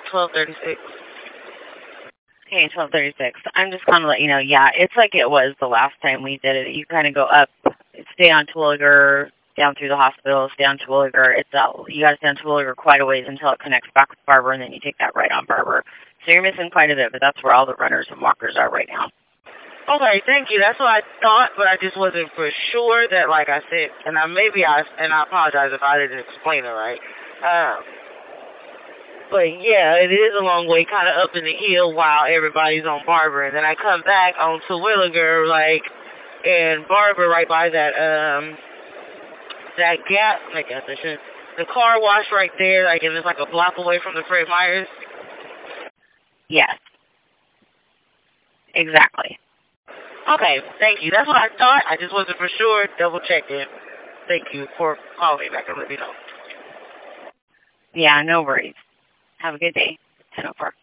1236. Okay, 1236. I'm just going to let you know, yeah, it's like it was the last time we did it. You kind of go up, stay on Terwilliger, down through the hospital, stay on Terwilliger. You got to stay on Terwilliger quite a ways until it connects back with Barber, and then you take that right on Barber. So you're missing quite a bit, but that's where all the runners and walkers are right now. Okay, thank you. That's what I thought, but I just wasn't for sure that, like I said, and I apologize if I didn't explain it right. But yeah, it is a long way, kind of up in the hill while everybody's on Barber, and then I come back on Terwilliger, and Barber right by that gap, the car wash right there, and it's like a block away from the Fred Meyers. Yes. Exactly. Okay, thank you. That's what I thought. I just wasn't for sure. Double checking. Thank you for calling me back and letting me know. Yeah, no worries. Have a good day. 10:04.